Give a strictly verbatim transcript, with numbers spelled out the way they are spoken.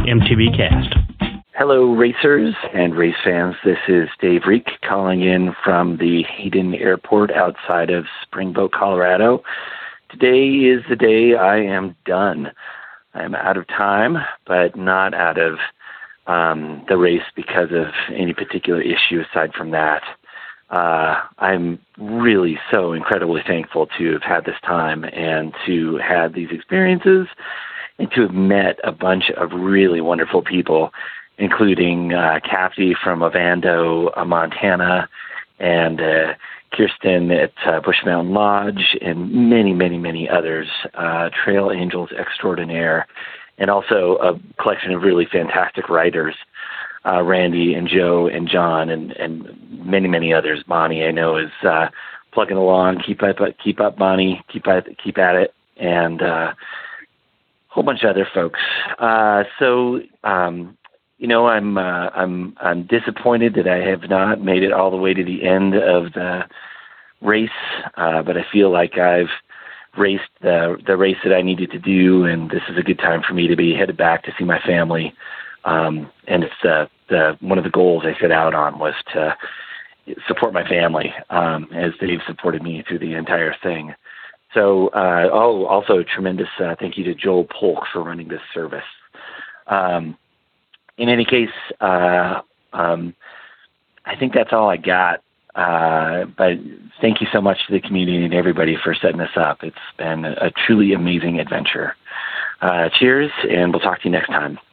M T B Cast. Hello, racers and race fans. This is Dave Reek calling in from the Hayden Airport outside of Springboat, Colorado. Today is the day I am done. I'm out of time, but not out of um, the race because of any particular issue aside from that. Uh, I'm really so incredibly thankful to have had this time and to have these experiences and to have met a bunch of really wonderful people, including uh, Kathy from Ovando, uh, Montana, and uh, Kirsten at uh, Bush Mountain Lodge, and many, many, many others, uh, Trail Angels Extraordinaire, and also a collection of really fantastic writers, uh, Randy and Joe and John, and, and many, many others. Bonnie, I know, is uh, plugging along. Keep up, keep up, Bonnie. Keep at, keep at it, and uh, a whole bunch of other folks. Uh, so. Um, You know, I'm uh, I'm I'm disappointed that I have not made it all the way to the end of the race, uh, but I feel like I've raced the the race that I needed to do, and this is a good time for me to be headed back to see my family. Um, and it's the the one of the goals I set out on was to support my family, um, as they've supported me through the entire thing. So, uh, oh, also a tremendous uh, thank you to Joel Polk for running this service. Um, In any case, uh, um, I think that's all I got. Uh, but thank you so much to the community and everybody for setting this up. It's been a truly amazing adventure. Uh, cheers, and we'll talk to you next time.